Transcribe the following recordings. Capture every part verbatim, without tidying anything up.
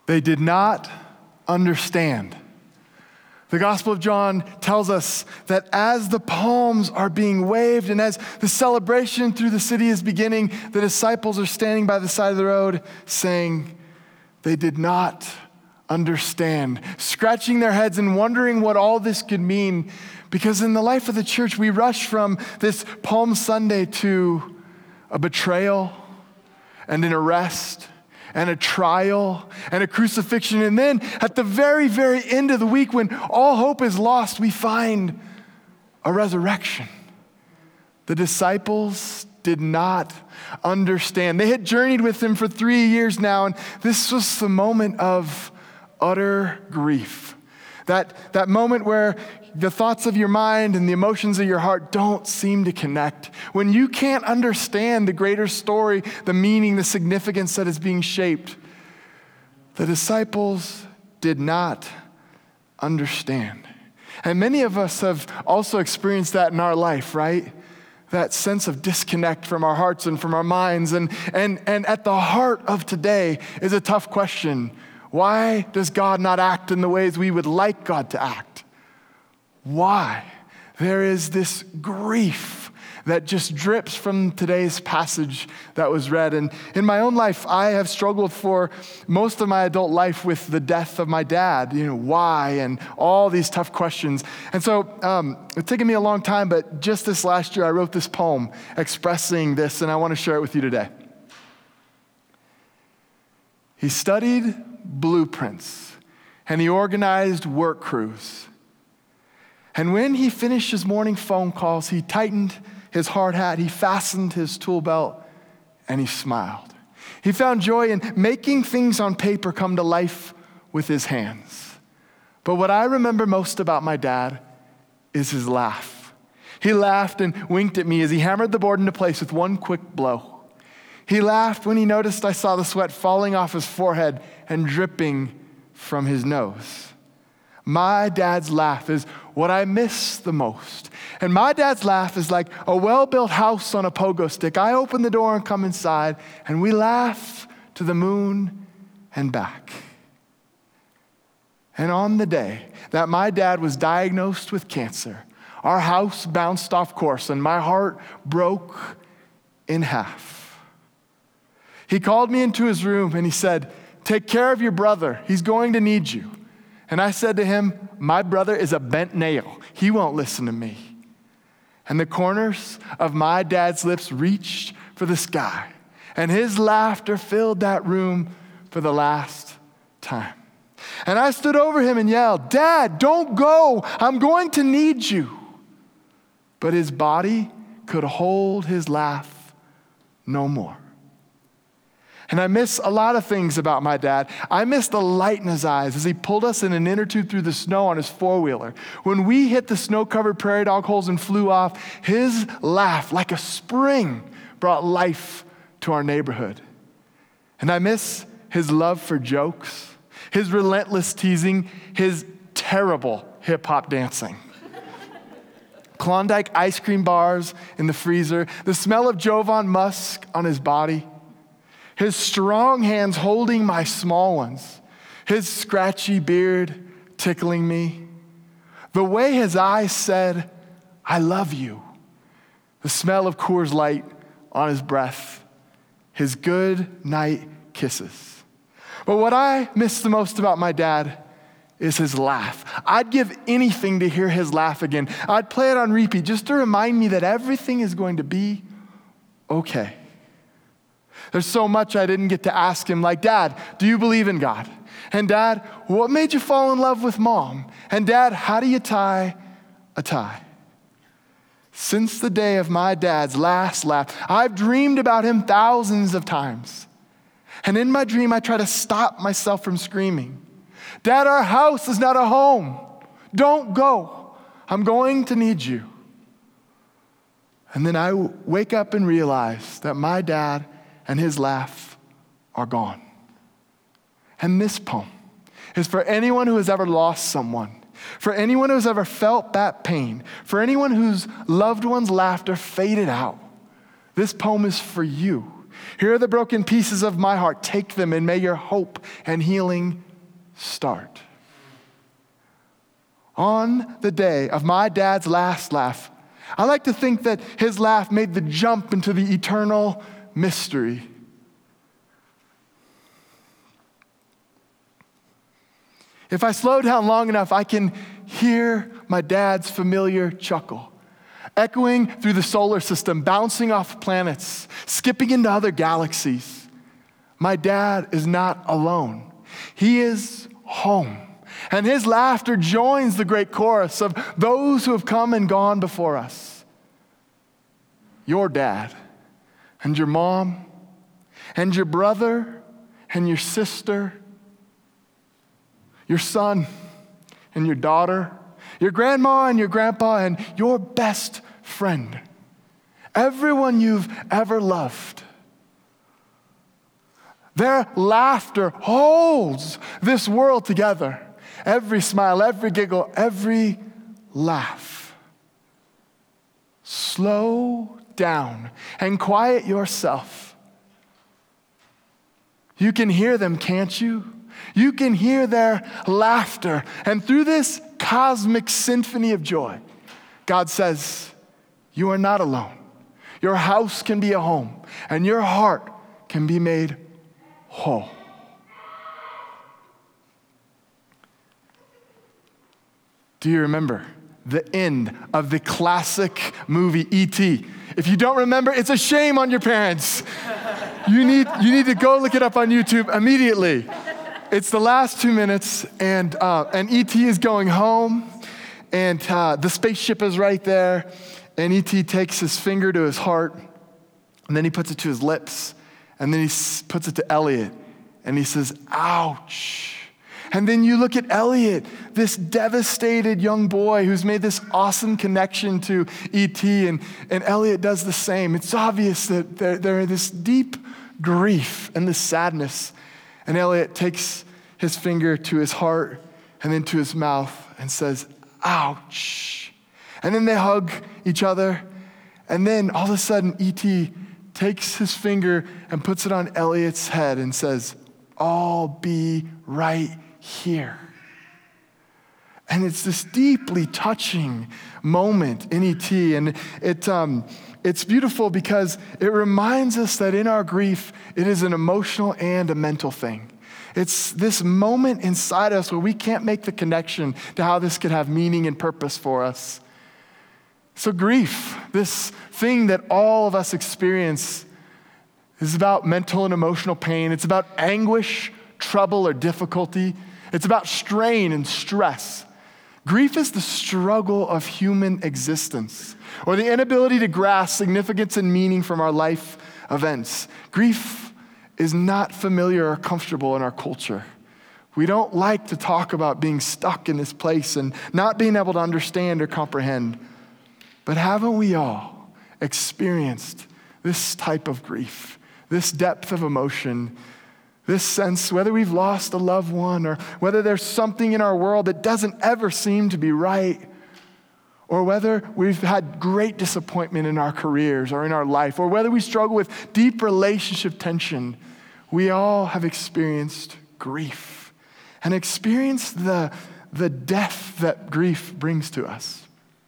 They did not understand. The Gospel of John tells us that as the palms are being waved and as the celebration through the city is beginning, the disciples are standing by the side of the road saying, they did not understand, scratching their heads and wondering what all this could mean. Because in the life of the church, we rush from this Palm Sunday to a betrayal and an arrest and a trial and a crucifixion. And then at the very, very end of the week, when all hope is lost, we find a resurrection. The disciples did not understand. They had journeyed with him for three years now, and this was the moment of utter grief. That, that moment where the thoughts of your mind and the emotions of your heart don't seem to connect. When you can't understand the greater story, the meaning, the significance that is being shaped. The disciples did not understand. And many of us have also experienced that in our life, right? That sense of disconnect from our hearts and from our minds. And, and, and at the heart of today is a tough question. Why does God not act in the ways we would like God to act? Why? There is this grief that just drips from today's passage that was read. And in my own life, I have struggled for most of my adult life with the death of my dad. You know, why? And all these tough questions. And so um, it's taken me a long time, but just this last year, I wrote this poem expressing this, and I want to share it with you today. He studied blueprints, and he organized work crews. And when he finished his morning phone calls, he tightened his hard hat, he fastened his tool belt, and he smiled. He found joy in making things on paper come to life with his hands. But what I remember most about my dad is his laugh. He laughed and winked at me as he hammered the board into place with one quick blow. He laughed when he noticed I saw the sweat falling off his forehead and dripping from his nose. My dad's laugh is what I miss the most. And my dad's laugh is like a well-built house on a pogo stick. I open the door and come inside, and we laugh to the moon and back. And on the day that my dad was diagnosed with cancer, our house bounced off course, and my heart broke in half. He called me into his room, and he said, "Take care of your brother. He's going to need you." And I said to him, "My brother is a bent nail. He won't listen to me." And the corners of my dad's lips reached for the sky, and his laughter filled that room for the last time. And I stood over him and yelled, "Dad, don't go. I'm going to need you." But his body could hold his laugh no more. And I miss a lot of things about my dad. I miss the light in his eyes as he pulled us in an inch or two through the snow on his four-wheeler. When we hit the snow-covered prairie dog holes and flew off, his laugh, like a spring, brought life to our neighborhood. And I miss his love for jokes, his relentless teasing, his terrible hip-hop dancing. Klondike ice cream bars in the freezer, the smell of Jovan musk on his body, his strong hands holding my small ones, his scratchy beard tickling me, the way his eyes said, "I love you," the smell of Coors Light on his breath, his good night kisses. But what I miss the most about my dad is his laugh. I'd give anything to hear his laugh again. I'd play it on repeat just to remind me that everything is going to be okay. There's so much I didn't get to ask him, like, "Dad, do you believe in God?" And "Dad, what made you fall in love with Mom?" And "Dad, how do you tie a tie?" Since the day of my dad's last laugh, I've dreamed about him thousands of times. And in my dream, I try to stop myself from screaming, "Dad, our house is not a home. Don't go. I'm going to need you." And then I wake up and realize that my dad and his laugh are gone. And this poem is for anyone who has ever lost someone, for anyone who has ever felt that pain, for anyone whose loved one's laughter faded out. This poem is for you. Here are the broken pieces of my heart. Take them and may your hope and healing start. On the day of my dad's last laugh, I like to think that his laugh made the jump into the eternal mystery. If I slow down long enough, I can hear my dad's familiar chuckle, echoing through the solar system, bouncing off planets, skipping into other galaxies. My dad is not alone. He is home. And his laughter joins the great chorus of those who have come and gone before us. Your dad and your mom and your brother and your sister, your son and your daughter, your grandma and your grandpa, and your best friend. Everyone you've ever loved. Their laughter holds this world together. Every smile, every giggle, every laugh. Slow down and quiet yourself. You can hear them, can't you? You can hear their laughter. And through this cosmic symphony of joy, God says, you are not alone. Your house can be a home, and your heart can be made whole. Do you remember the end of the classic movie E T? If you don't remember, it's a shame on your parents. You need, you need to go look it up on YouTube immediately. It's the last two minutes, and uh, and E T is going home, and uh, the spaceship is right there, and E T takes his finger to his heart, and then he puts it to his lips, and then he s- puts it to Elliot, and he says, ouch. And then you look at Elliot, this devastated young boy who's made this awesome connection to E T, and, and Elliot does the same. It's obvious that there, there is this deep grief and this sadness. And Elliot takes his finger to his heart and then to his mouth and says, ouch. And then they hug each other. And then all of a sudden, E T takes his finger and puts it on Elliot's head and says, I'll be right here. And it's this deeply touching moment in E T. And it, um, it's beautiful because it reminds us that in our grief, it is an emotional and a mental thing. It's this moment inside us where we can't make the connection to how this could have meaning and purpose for us. So grief, this thing that all of us experience, is about mental and emotional pain. It's about anguish, trouble, or difficulty. It's about strain and stress. Grief is the struggle of human existence, or the inability to grasp significance and meaning from our life events. Grief is not familiar or comfortable in our culture. We don't like to talk about being stuck in this place and not being able to understand or comprehend. But haven't we all experienced this type of grief, this depth of emotion, this sense, whether we've lost a loved one or whether there's something in our world that doesn't ever seem to be right, or whether we've had great disappointment in our careers or in our life, or whether we struggle with deep relationship tension, we all have experienced grief and experienced the, the death that grief brings to us.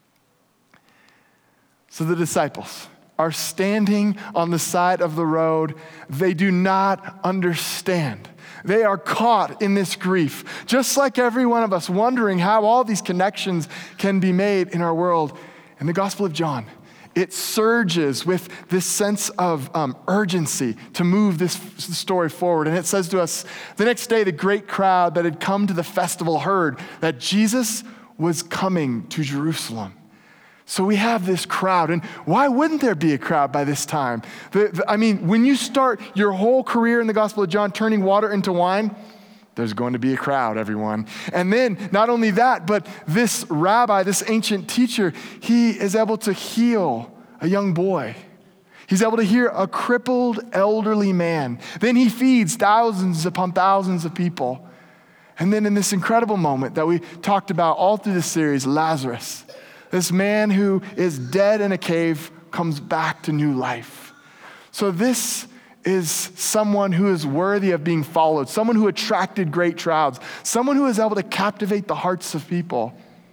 So the disciples are standing on the side of the road. They do not understand. They are caught in this grief, just like every one of us, wondering how all these connections can be made in our world. In the Gospel of John, it surges with this sense of um, urgency to move this story forward. And it says to us, the next day, the great crowd that had come to the festival heard that Jesus was coming to Jerusalem. So we have this crowd, and why wouldn't there be a crowd by this time? The, the, I mean, when you start your whole career in the Gospel of John turning water into wine, there's going to be a crowd, everyone. And then not only that, but this rabbi, this ancient teacher, he is able to heal a young boy. He's able to heal a crippled elderly man. Then he feeds thousands upon thousands of people. And then in this incredible moment that we talked about all through this series, Lazarus, this man who is dead in a cave comes back to new life. So this is someone who is worthy of being followed, someone who attracted great crowds, someone who is able to captivate the hearts of people.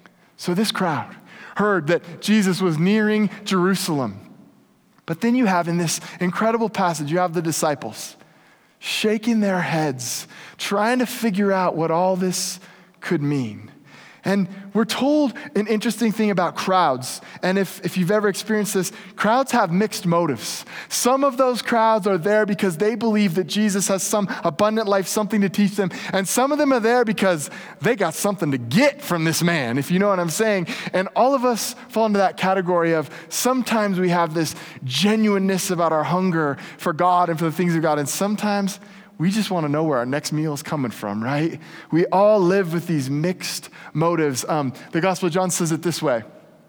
So this crowd heard that Jesus was nearing Jerusalem. But then you have in this incredible passage, you have the disciples shaking their heads, trying to figure out what all this could mean. And we're told an interesting thing about crowds. And if, if you've ever experienced this, crowds have mixed motives. Some of those crowds are there because they believe that Jesus has some abundant life, something to teach them. And some of them are there because they got something to get from this man, if you know what I'm saying. And all of us fall into that category of sometimes we have this genuineness about our hunger for God and for the things of God. And sometimes we just want to know where our next meal is coming from, right? We all live with these mixed motives. Um, the Gospel of John says it this way.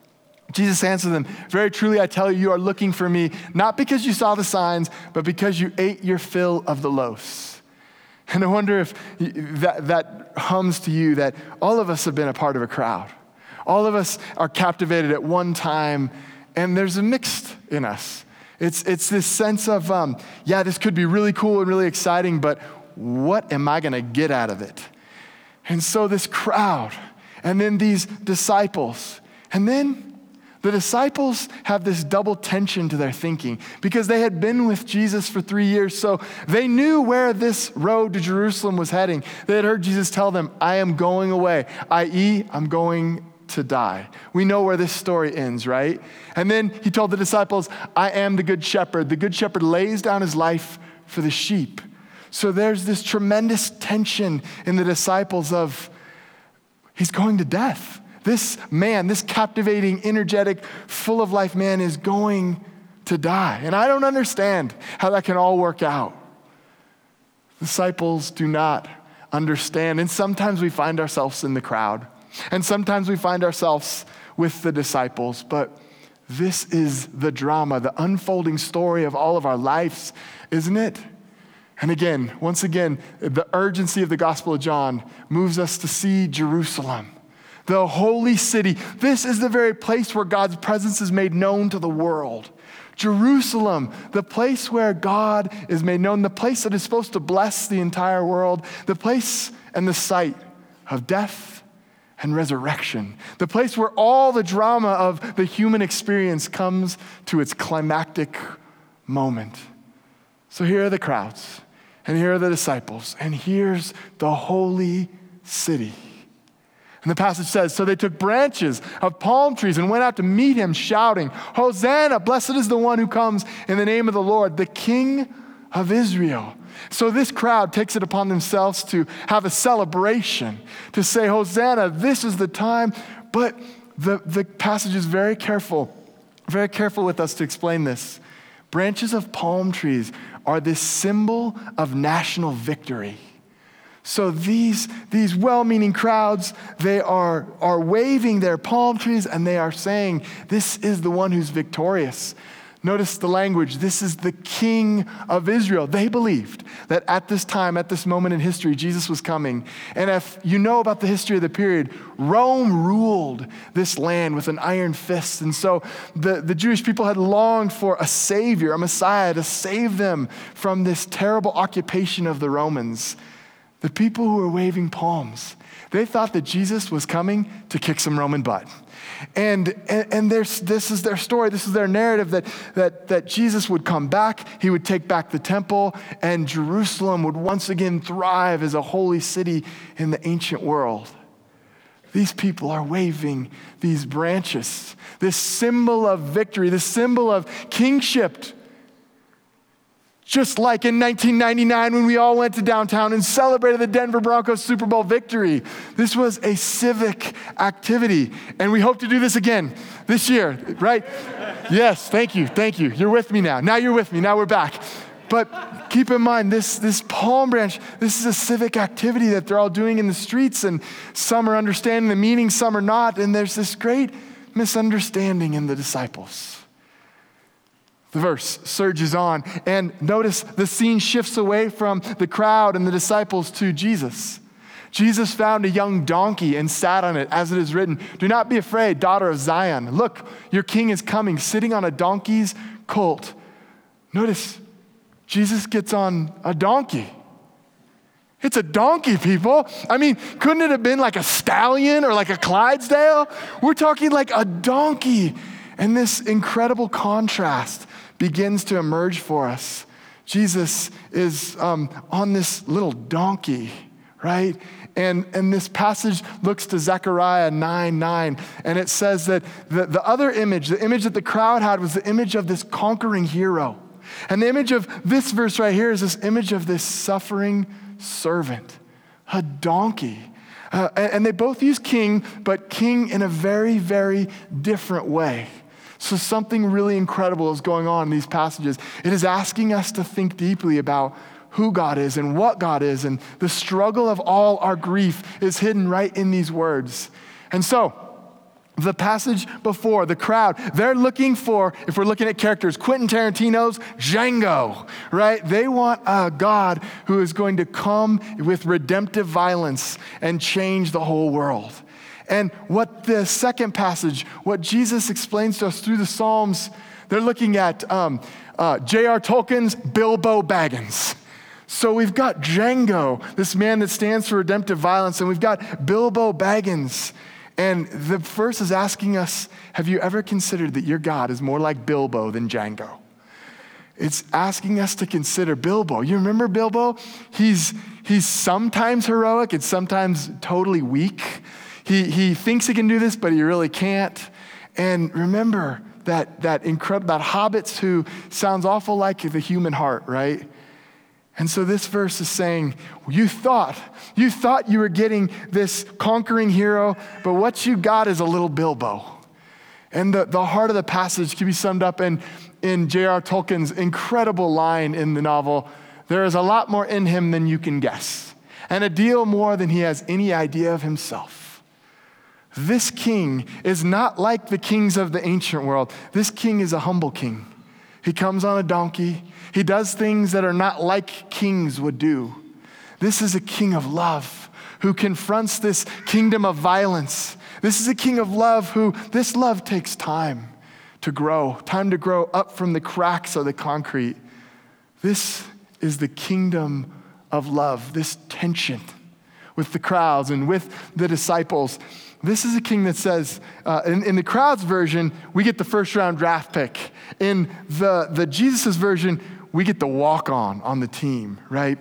Jesus answered them, "Very truly I tell you, you are looking for me, not because you saw the signs, but because you ate your fill of the loaves." And I wonder if that, that hums to you that all of us have been a part of a crowd. All of us are captivated at one time, and there's a mixed in us. It's it's this sense of, um, yeah, this could be really cool and really exciting, but what am I going to get out of it? And so this crowd, and then these disciples, and then the disciples have this double tension to their thinking because they had been with Jesus for three years, so they knew where this road to Jerusalem was heading. They had heard Jesus tell them, "I am going away, that is, I'm going to die." We know where this story ends, right? And then he told the disciples, "I am the good shepherd. The good shepherd lays down his life for the sheep." So there's this tremendous tension in the disciples of, he's going to death. This man, this captivating, energetic, full of life man is going to die. And I don't understand how that can all work out. Disciples do not understand. And sometimes we find ourselves in the crowd. And sometimes we find ourselves with the disciples, but this is the drama, the unfolding story of all of our lives, isn't it? And again, once again, the urgency of the Gospel of John moves us to see Jerusalem, the holy city. This is the very place where God's presence is made known to the world. Jerusalem, the place where God is made known, the place that is supposed to bless the entire world, the place and the site of death and resurrection, the place where all the drama of the human experience comes to its climactic moment. So here are the crowds, and here are the disciples, and here's the holy city. And the passage says, "So they took branches of palm trees and went out to meet him, shouting, 'Hosanna, blessed is the one who comes in the name of the Lord, the King of Israel.'" So this crowd takes it upon themselves to have a celebration, to say, "Hosanna, this is the time." But the, the passage is very careful, very careful with us to explain this. Branches of palm trees are this symbol of national victory. So these, these well-meaning crowds, they are, are waving their palm trees and they are saying, "This is the one who's victorious." Notice the language. This is the King of Israel. They believed that at this time, at this moment in history, Jesus was coming. And if you know about the history of the period, Rome ruled this land with an iron fist. And so the, the Jewish people had longed for a savior, a Messiah, to save them from this terrible occupation of the Romans. The people who were waving palms, they thought that Jesus was coming to kick some Roman butt. And, and, and there's, this is their story, this is their narrative, that, that, that Jesus would come back, he would take back the temple, and Jerusalem would once again thrive as a holy city in the ancient world. These people are waving these branches, this symbol of victory, this symbol of kingship. Just like in nineteen ninety-nine when we all went to downtown and celebrated the Denver Broncos Super Bowl victory. This was a civic activity, and we hope to do this again this year, right? Yes, thank you, thank you. You're with me now. Now you're with me, now we're back. But keep in mind, this, this palm branch, this is a civic activity that they're all doing in the streets, and some are understanding the meaning, some are not, and there's this great misunderstanding in the disciples. The verse surges on, and notice the scene shifts away from the crowd and the disciples to Jesus. Jesus found a young donkey and sat on it, as it is written, "Do not be afraid, daughter of Zion. Look, your king is coming, sitting on a donkey's colt." Notice, Jesus gets on a donkey. It's a donkey, people. I mean, couldn't it have been like a stallion or like a Clydesdale? We're talking like a donkey. And this incredible contrast begins to emerge for us. Jesus is um, on this little donkey, right? And, and this passage looks to Zechariah nine nine, and it says that the, the other image, the image that the crowd had, was the image of this conquering hero. And the image of this verse right here is this image of this suffering servant, a donkey. Uh, and, and they both use king, but king in a very, very different way. So something really incredible is going on in these passages. It is asking us to think deeply about who God is and what God is, and the struggle of all our grief is hidden right in these words. And so, the passage before, the crowd, they're looking for, if we're looking at characters, Quentin Tarantino's Django, right? They want a God who is going to come with redemptive violence and change the whole world. And what the second passage, what Jesus explains to us through the Psalms, they're looking at um, uh, J R Tolkien's Bilbo Baggins. So we've got Django, this man that stands for redemptive violence, and we've got Bilbo Baggins. And the verse is asking us, have you ever considered that your God is more like Bilbo than Django? It's asking us to consider Bilbo. You remember Bilbo? He's, he's sometimes heroic and sometimes totally weak. He, he thinks he can do this, but he really can't. And remember that, that incredible, that hobbits who sounds awful like the human heart, right? And so this verse is saying, you thought, you thought you were getting this conquering hero, but what you got is a little Bilbo. And the, the heart of the passage can be summed up in, in J R Tolkien's incredible line in the novel, there is a lot more in him than you can guess, and a deal more than he has any idea of himself. This king is not like the kings of the ancient world. This king is a humble king. He comes on a donkey. He does things that are not like kings would do. This is a king of love who confronts this kingdom of violence. This is a king of love who, this love takes time to grow, time to grow up from the cracks of the concrete. This is the kingdom of love, this tension with the crowds and with the disciples. This is a king that says, uh, in, in the crowd's version, we get the first round draft pick. In the, the Jesus' version, we get the walk-on on the team, right?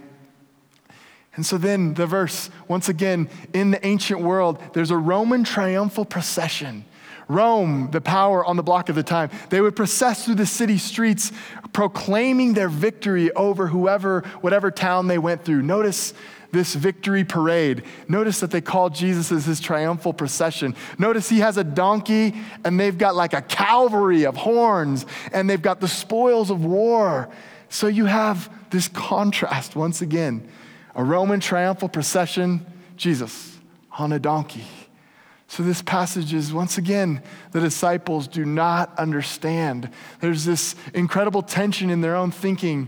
And so then the verse, once again, in the ancient world, there's a Roman triumphal procession. Rome, the power on the block of the time, they would process through the city streets, proclaiming their victory over whoever, whatever town they went through. Notice this victory parade. Notice that they call Jesus as his triumphal procession. Notice he has a donkey and they've got like a cavalry of horns and they've got the spoils of war. So you have this contrast once again. A Roman triumphal procession, Jesus on a donkey. So this passage is, once again, the disciples do not understand. There's this incredible tension in their own thinking.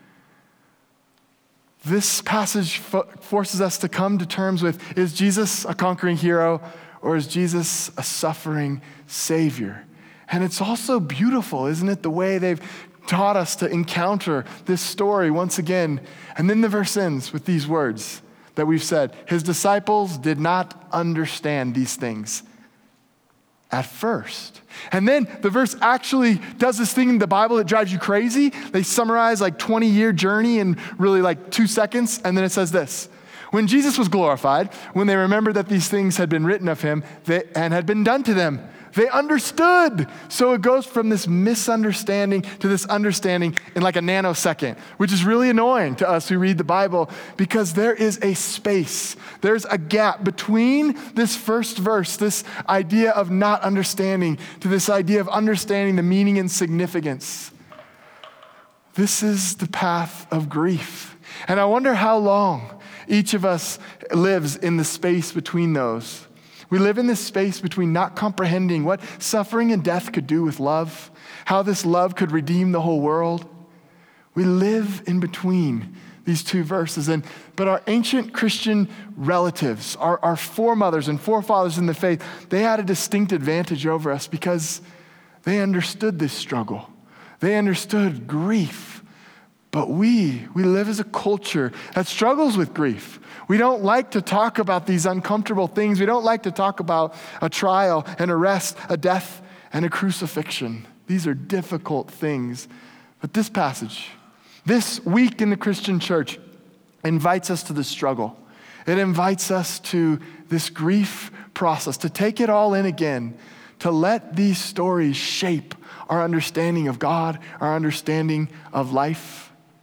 This passage fo- forces us to come to terms with, is Jesus a conquering hero or is Jesus a suffering savior? And it's also beautiful, isn't it, the way they've taught us to encounter this story once again. And then the verse ends with these words that we've said. His disciples did not understand these things at first. And then the verse actually does this thing in the Bible that drives you crazy. They summarize like twenty-year journey in really like two seconds. And then it says this. When Jesus was glorified, when they remembered that these things had been written of him they, and had been done to them, they understood. So it goes from this misunderstanding to this understanding in like a nanosecond, which is really annoying to us who read the Bible because there is a space, there's a gap between this first verse, this idea of not understanding, to this idea of understanding the meaning and significance. This is the path of grief. And I wonder how long each of us lives in the space between those. We live in this space between not comprehending what suffering and death could do with love, how this love could redeem the whole world. We live in between these two verses. And but our ancient Christian relatives, our, our foremothers and forefathers in the faith, they had a distinct advantage over us because they understood this struggle. They understood grief. But we, we live as a culture that struggles with grief. We don't like to talk about these uncomfortable things. We don't like to talk about a trial, an arrest, a death, and a crucifixion. These are difficult things. But this passage, this week in the Christian church, invites us to the struggle. It invites us to this grief process, to take it all in again, to let these stories shape our understanding of God, our understanding of life.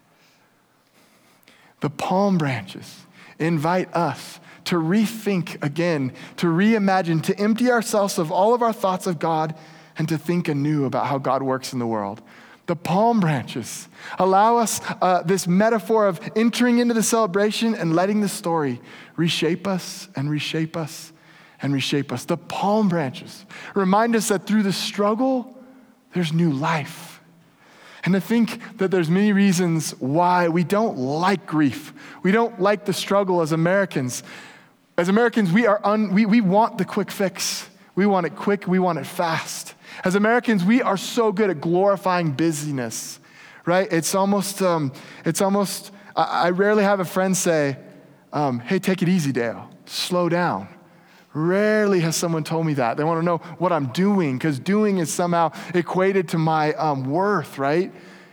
The palm branches invite us to rethink again, to reimagine, to empty ourselves of all of our thoughts of God and to think anew about how God works in the world. The palm branches allow us uh, this metaphor of entering into the celebration and letting the story reshape us and reshape us and reshape us. The palm branches remind us that through the struggle, there's new life. And to think that there's many reasons why we don't like grief. We don't like the struggle as Americans. As Americans, we are un, we, we want the quick fix. We want it quick, we want it fast. As Americans, we are so good at glorifying busyness, right? It's almost, um, it's almost, I, I rarely have a friend say, um, hey, take it easy, Dale, slow down. Rarely has someone told me that. They want to know what I'm doing, because doing is somehow equated to my um, worth, right?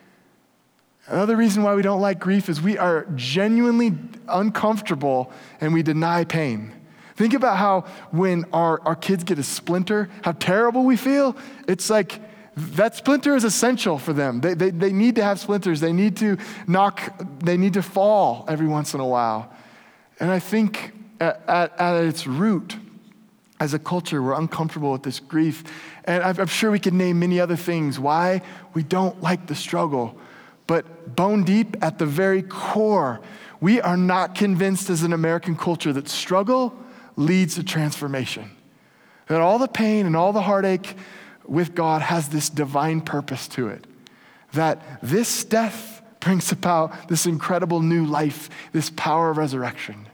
Another reason why we don't like grief is we are genuinely uncomfortable and we deny pain. Think about how when our, our kids get a splinter, how terrible we feel. It's like that splinter is essential for them. They, they, they need to have splinters. They need to knock, they need to fall every once in a while. And I think at, at, at its root, as a culture, we're uncomfortable with this grief. And I'm sure we could name many other things why we don't like the struggle. But bone deep at the very core, we are not convinced as an American culture that struggle leads to transformation. That all the pain and all the heartache with God has this divine purpose to it. That this death brings about this incredible new life, this power of resurrection.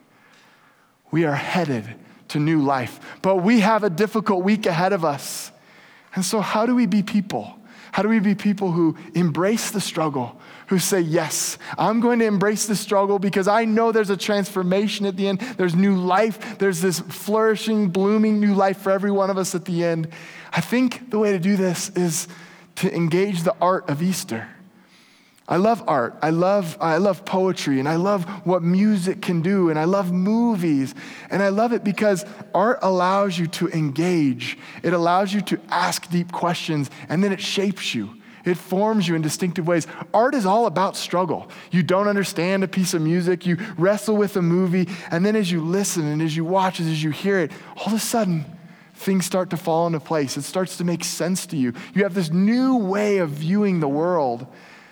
We are headed to new life. But we have a difficult week ahead of us. And so how do we be people? How do we be people who embrace the struggle, who say, yes, I'm going to embrace the struggle because I know there's a transformation at the end. There's new life. There's this flourishing, blooming new life for every one of us at the end. I think the way to do this is to engage the art of Easter. I love art. I love, I love poetry, and I love what music can do, and I love movies. And I love it because art allows you to engage. It allows you to ask deep questions, and then it shapes you. It forms you in distinctive ways. Art is all about struggle. You don't understand a piece of music, you wrestle with a movie, and then as you listen and as you watch, as you hear it, all of a sudden, things start to fall into place. It starts to make sense to you. You have this new way of viewing the world.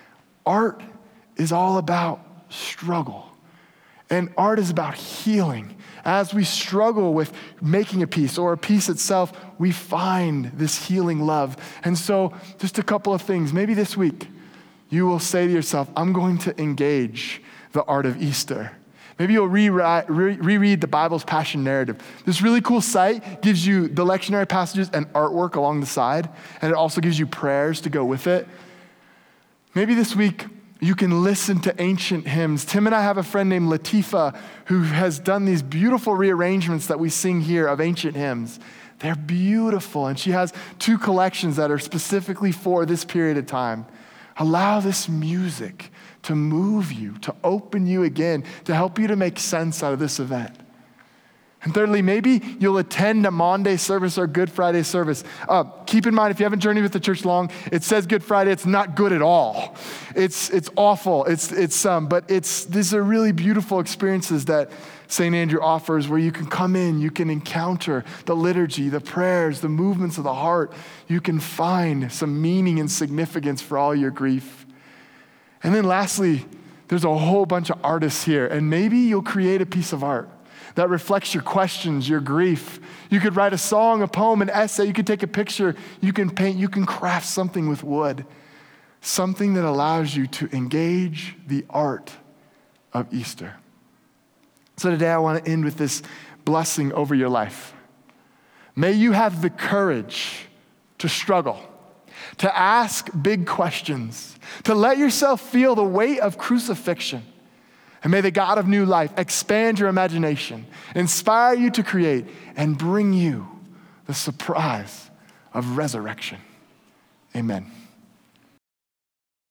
Art is all about struggle. And art is about healing. As we struggle with making a piece or a piece itself, we find this healing love. And so just a couple of things. Maybe this week you will say to yourself, I'm going to engage the art of Easter. Maybe you'll rewrite, re- reread the Bible's Passion Narrative. This really cool site gives you the lectionary passages and artwork along the side, and it also gives you prayers to go with it. Maybe this week you can listen to ancient hymns. Tim and I have a friend named Latifa who has done these beautiful rearrangements that we sing here of ancient hymns. They're beautiful, and she has two collections that are specifically for this period of time. Allow this music to move you, to open you again, to help you to make sense out of this event. And thirdly, maybe you'll attend a Maundy service or Good Friday service. Uh, keep in mind, if you haven't journeyed with the church long, it says Good Friday. It's not good at all. It's it's awful. It's it's um, but it's these are really beautiful experiences that Saint Andrew offers, where you can come in, you can encounter the liturgy, the prayers, the movements of the heart. You can find some meaning and significance for all your grief. And then lastly, there's a whole bunch of artists here, and maybe you'll create a piece of art that reflects your questions, your grief. You could write a song, a poem, an essay. You could take a picture. You can paint. You can craft something with wood. Something that allows you to engage the art of Easter. So today I want to end with this blessing over your life. May you have the courage to struggle. to ask big questions, to let yourself feel the weight of crucifixion. And may the God of new life expand your imagination, inspire you to create, and bring you the surprise of resurrection. Amen.